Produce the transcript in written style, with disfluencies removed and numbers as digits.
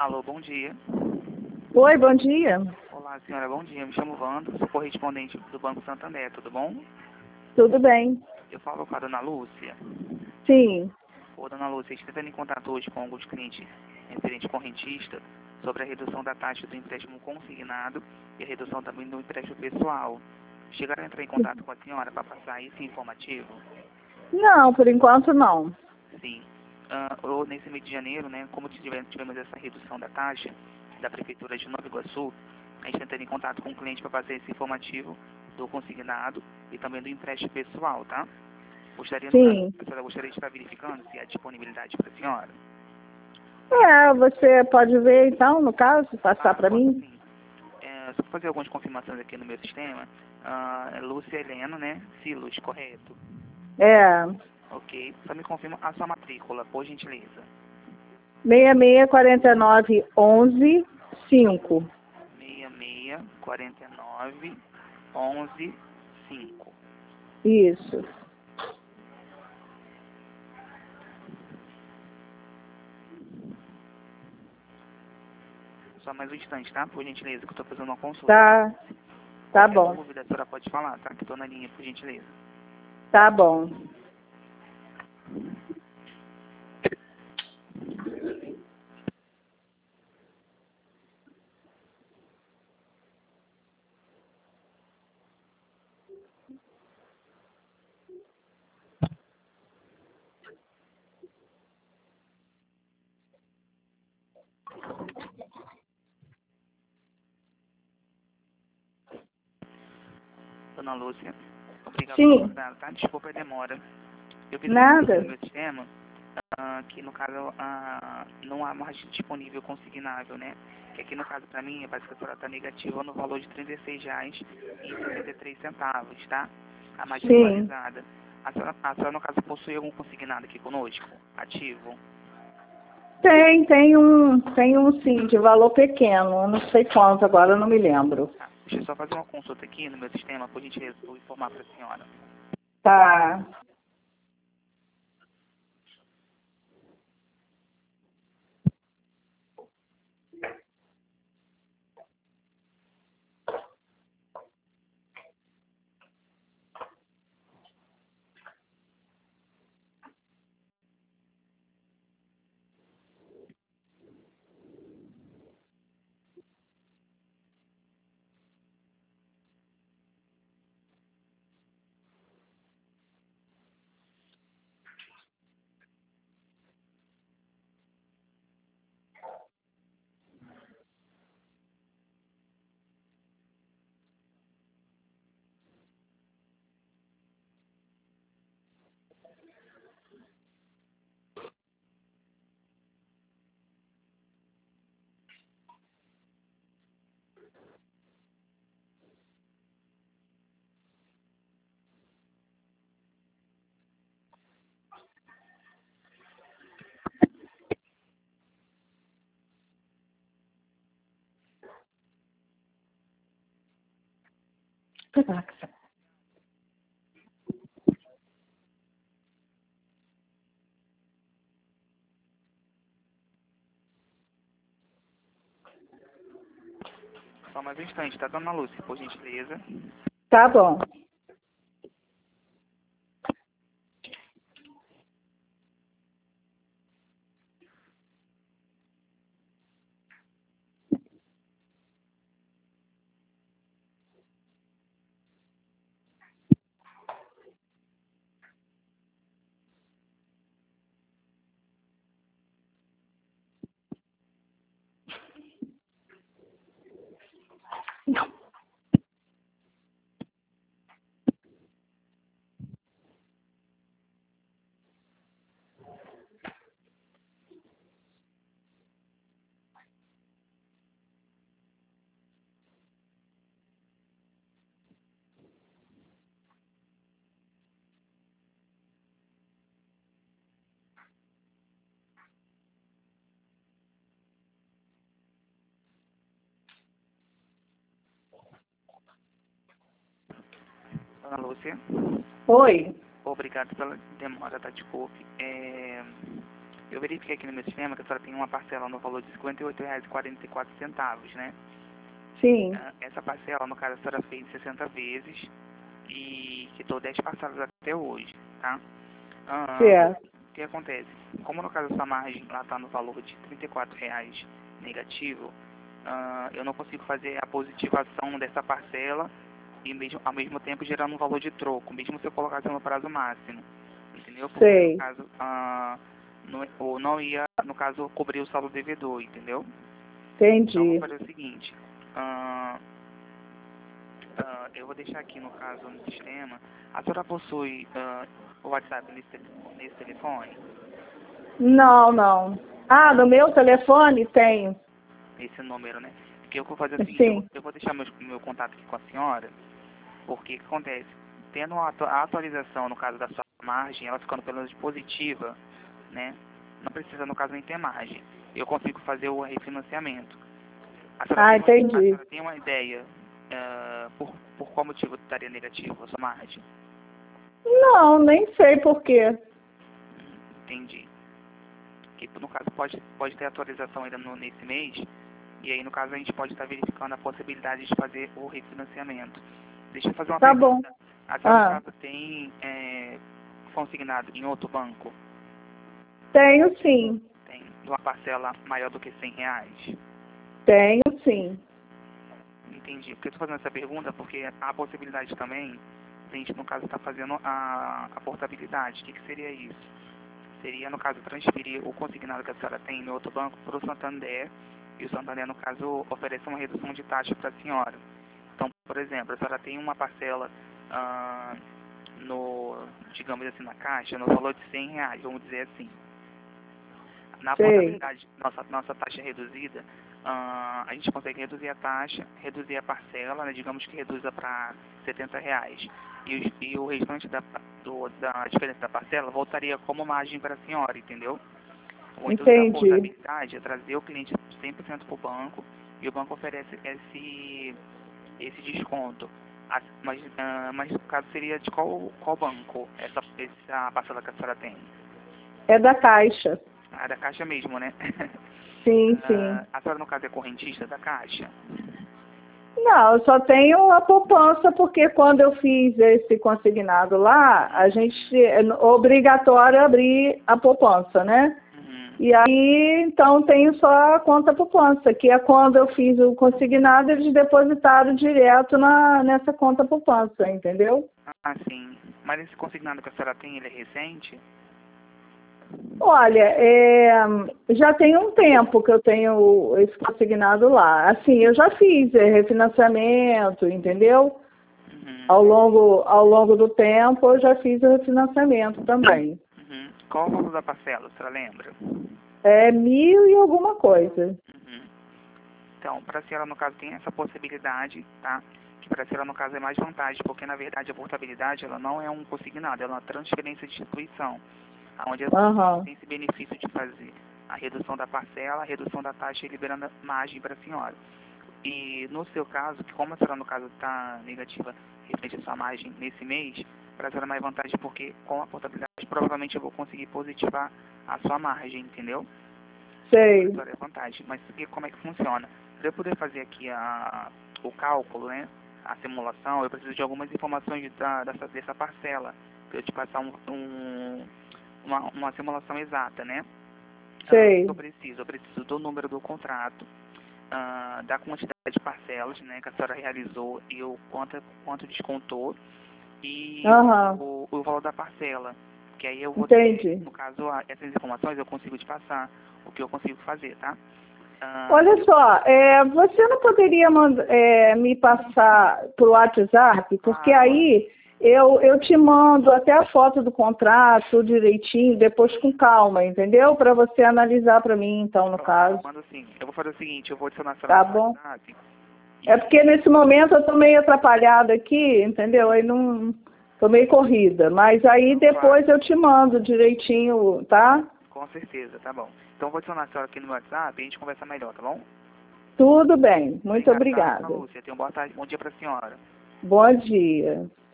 Alô, bom dia. Oi, bom dia. Olá, senhora, bom dia. Me chamo Wando, sou correspondente do Banco Santander, tudo bom? Tudo bem? Eu falo com a dona Lúcia. Sim. Ô, dona Lúcia, estou entrando em contato hoje com alguns clientes referentes correntista sobre a redução da taxa do empréstimo consignado e a redução também do empréstimo pessoal. Chegaram a entrar em contato com a senhora para passar esse informativo? Não, por enquanto não. Sim. Nesse mês de janeiro, né, como tivemos essa redução da taxa da Prefeitura de Nova Iguaçu, a gente entrando em contato com o cliente para fazer esse informativo do consignado e também do empréstimo pessoal, tá? Gostaria, no caso, Sim. a senhora gostaria de estar verificando se há disponibilidade para a senhora? Você pode ver então, no caso, passar para Posso mim? sim. Só para fazer algumas confirmações aqui no meu sistema. É Lúcia Helena, né? Silos, correto? É, Ok. Só me confirma a sua matrícula, por gentileza. 664911 5. 664911 5. Isso. Só mais um instante, tá? Por gentileza, que eu estou fazendo uma consulta. Tá, tá Qualquer bom. dúvida, a senhora pode falar, tá? Que estou na linha, por gentileza. Tá bom. Dona Lúcia, obrigado por Sim. aguardar, tá? Desculpa a demora. Eu verifiquei aqui no Nada. meu sistema que, no caso, não há mais disponível consignável, né? Que aqui, no caso, para mim, parece que a senhora está negativa no valor de R$ 36,63, tá? A mais Sim. atualizada. A senhora, no caso, possui algum consignado aqui conosco? Ativo? Tem um sim, de valor pequeno. Eu não sei quanto agora, eu não me lembro. Tá. Deixa eu só fazer uma consulta aqui no meu sistema, por gentileza, vou informar para a senhora. Tá. Caraca. Só mais um instante, tá, dona Lúcia, por gentileza. Tá bom. Dona Lúcia, Oi. obrigado pela demora, tá? Desculpe. eu verifiquei aqui no meu sistema que a senhora tem uma parcela no valor de R$ 58,44, né? Sim. Essa parcela, no caso, a senhora fez 60 vezes e quitou 10 parcelas até hoje, tá? Certo. O que acontece? Como no caso a sua margem lá está no valor de R$ 34 negativo, eu não consigo fazer a positivação dessa parcela e ao mesmo tempo gerar um valor de troco, mesmo se eu colocasse no prazo máximo, entendeu? Porque Sei. no caso, não ia, no caso, cobrir o saldo devedor, entendeu? Então, Entendi. vou fazer o seguinte, eu vou deixar aqui, no caso, no sistema. A senhora possui o WhatsApp nesse telefone? Não, não. Ah, no meu telefone tenho. Esse número, né? Porque eu vou fazer o seguinte, Sim. eu vou deixar meu contato aqui com a senhora, porque o que acontece? Tendo a atualização, no caso da sua margem, ela ficando pelo menos positiva, né? Não precisa, no caso, nem ter margem. Eu consigo fazer o refinanciamento. A Ah, entendi. senhora tem uma ideia por qual motivo estaria negativo a sua margem? Não, nem sei por quê. Entendi. Que no caso pode ter atualização ainda nesse mês, e aí no caso a gente pode estar verificando a possibilidade de fazer o refinanciamento. Deixa eu fazer uma Tá bom. pergunta. A senhora no Ah, caso tem consignado em outro banco? tenho sim. Tem uma parcela maior do que R$ 100? Tenho sim. Entendi. Porque eu estou fazendo essa pergunta porque há a possibilidade também, a gente no caso está fazendo a portabilidade. O que seria isso? Seria, no caso, transferir o consignado que a senhora tem no outro banco para o Santander, e o Santander, no caso, oferece uma redução de taxa para a senhora. Então, por exemplo, a senhora tem uma parcela digamos assim, na Caixa, no valor de R$ 100, vamos dizer assim. Na Sei. portabilidade, nossa taxa reduzida, a gente consegue reduzir a taxa, reduzir a parcela, né, digamos que reduza para R$ 70. E o restante da diferença da parcela voltaria como margem para a senhora, entendeu? O intuito da Entendi. portabilidade é trazer o cliente 100% para o banco, e o banco oferece esse desconto. Mas no caso seria de qual banco essa parcela que a senhora tem? É da Caixa. Ah, da Caixa mesmo, né? Sim, sim. A senhora, no caso, é correntista da Caixa? Não, eu só tenho a poupança porque quando eu fiz esse consignado lá, a gente é obrigatório abrir a poupança, né? Uhum. E aí, então, tenho só a conta poupança, que é quando eu fiz o consignado, eles depositaram direto nessa conta poupança, entendeu? Ah, sim. Mas esse consignado que a senhora tem, ele é recente? Olha, já tem um tempo que eu tenho esse consignado lá. Assim, eu já fiz refinanciamento, entendeu? Uhum. Ao longo do tempo, eu já fiz o refinanciamento também. Uhum. Qual o valor da parcela, a senhora lembra? É 1.000 e alguma coisa. Uhum. Então, para a senhora, no caso, tem essa possibilidade, tá? Que para a senhora, no caso, é mais vantagem, porque, na verdade, a portabilidade, ela não é um consignado, ela é uma transferência de instituição, onde a Aham. tem esse benefício de fazer a redução da parcela, a redução da taxa e liberando a margem para a senhora. E no seu caso, que como a senhora no caso está negativa referente à sua margem nesse mês, para a senhora é mais vantagem porque com a portabilidade provavelmente eu vou conseguir positivar a sua margem, entendeu? Para a Sei. senhora é vantagem. Mas como é que funciona? Para eu poder fazer aqui o cálculo, né, a simulação, eu preciso de algumas informações dessa parcela, para eu te passar uma simulação exata, né? Sei. Eu preciso do número do contrato, da quantidade de parcelas, né, que a senhora realizou e o quanto descontou, e Aham. o valor da parcela. Que aí eu vou ter, Entendi. no caso, essas informações eu consigo te passar o que eu consigo fazer, tá? Olha só, você não poderia me passar por WhatsApp, porque Claro, aí eu te mando até a foto do contrato direitinho, depois com calma, entendeu? Para você analisar para mim, então, no caso. mando sim. Eu vou fazer o seguinte, eu vou adicionar a senhora Tá no bom? WhatsApp. É porque nesse momento eu estou meio atrapalhada aqui, entendeu? Aí não. Tô meio corrida. Mas aí depois eu te mando direitinho, tá? Com certeza, tá bom. Então eu vou adicionar a senhora aqui no WhatsApp e a gente conversa melhor, tá bom? Tudo bem. Muito Obrigado, tá, dona obrigada. Lúcia? Tenha uma boa tarde, bom dia pra senhora. Bom dia.